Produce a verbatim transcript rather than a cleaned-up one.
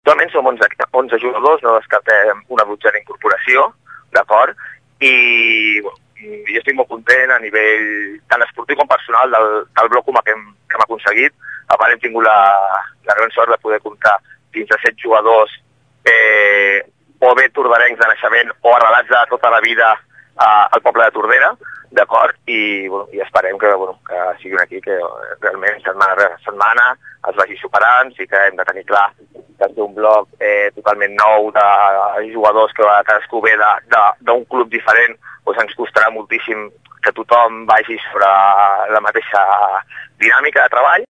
Actualment som onze, onze jugadors, no descartem una dotzena incorporació, d'acord? I bueno, jo estic molt content a nivell tant esportiu com personal del, del bloc humà que hem, que hem aconseguit. A part hem tingut la, la gran sort de poder comptar fins a set jugadors eh, o bé tordarencs de naixement o arrelats de tota la vida eh, al poble de Tordera, d'acord? I, bueno, i esperem que, bueno, que sigui un equip que realment setmana rere setmana es vagi superant. Sí que hem de tenir clar que és un bloc eh, totalment nou de jugadors que cadascú ve d'un club diferent, doncs ens costarà moltíssim que tothom vagi sobre la mateixa dinàmica de treball.